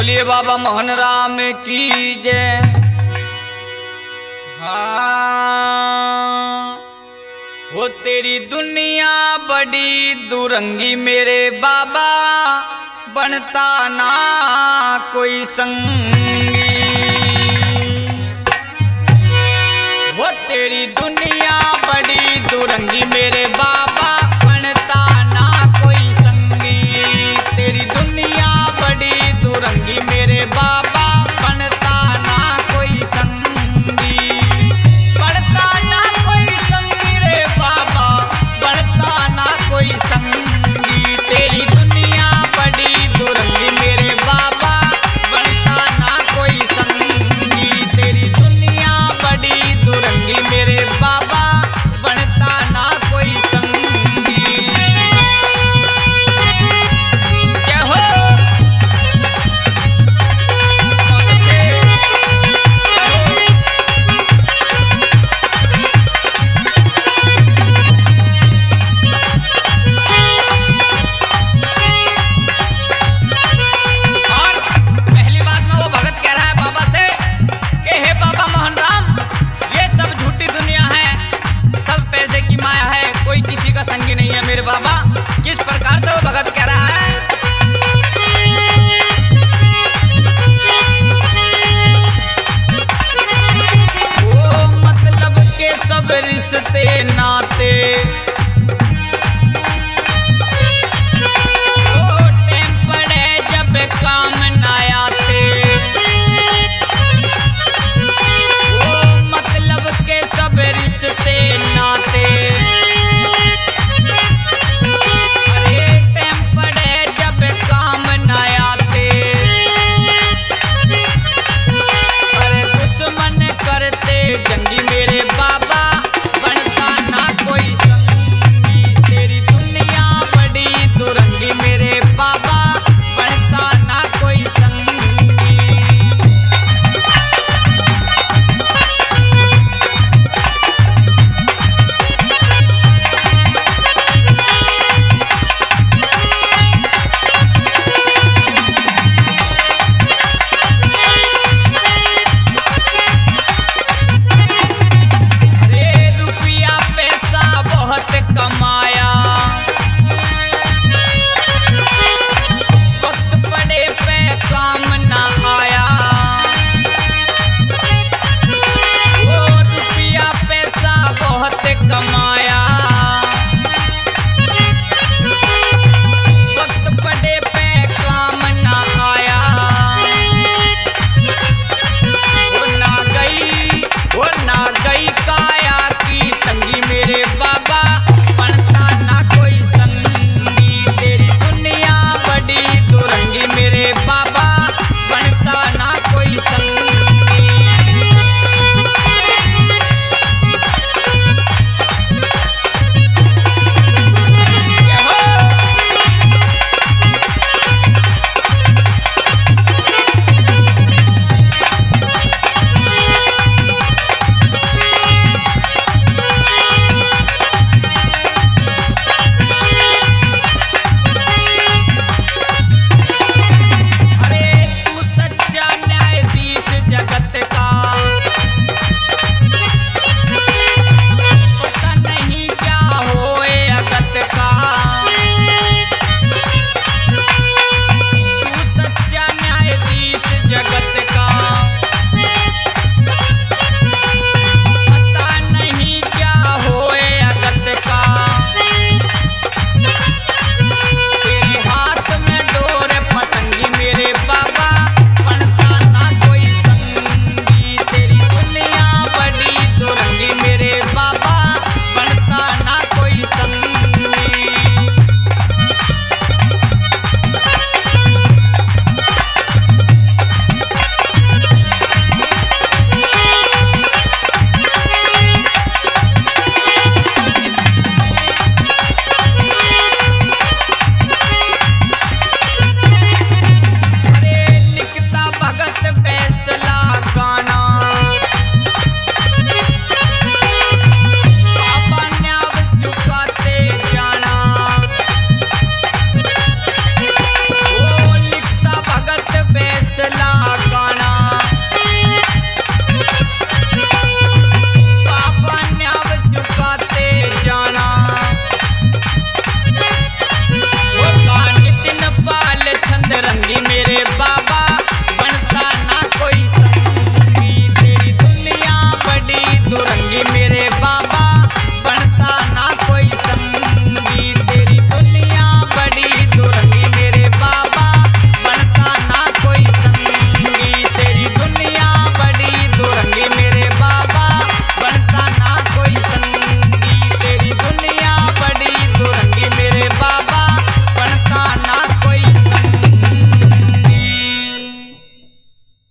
बोलिए बाबा मोहन राम की जय। हाँ वो तेरी दुनिया बड़ी दुरंगी मेरे बाबा, बनता ना कोई संगी। वो तेरी दुनिया बड़ी दुरंगी मेरे बाबा, बनता ना कोई संगी। तेरी दुनिया बड़ी दुरंगी मेरे बाबा, बनता ना कोई संगी। बनता ना कोई संगी रे बाबा, बनता ना कोई संगी। तेरी दुनिया बड़ी दुरंगी मेरे बाबा, बनता ना कोई संगी। तेरी दुनिया बड़ी दुरंगी मेरे बाबा, बनता ना कोई संगी। क्या हो बहुत अच्छे। और पहली बात में वो भगत कह रहा है बाबा से कि हे बाबा मोहन राम, ये सब झूठी दुनिया है, सब पैसे की माया है, कोई किसी का संगी नहीं है मेरे बाबा। किस प्रकार से वो भगत कह रहा है? ओ मतलब के सब रिश्ते नाते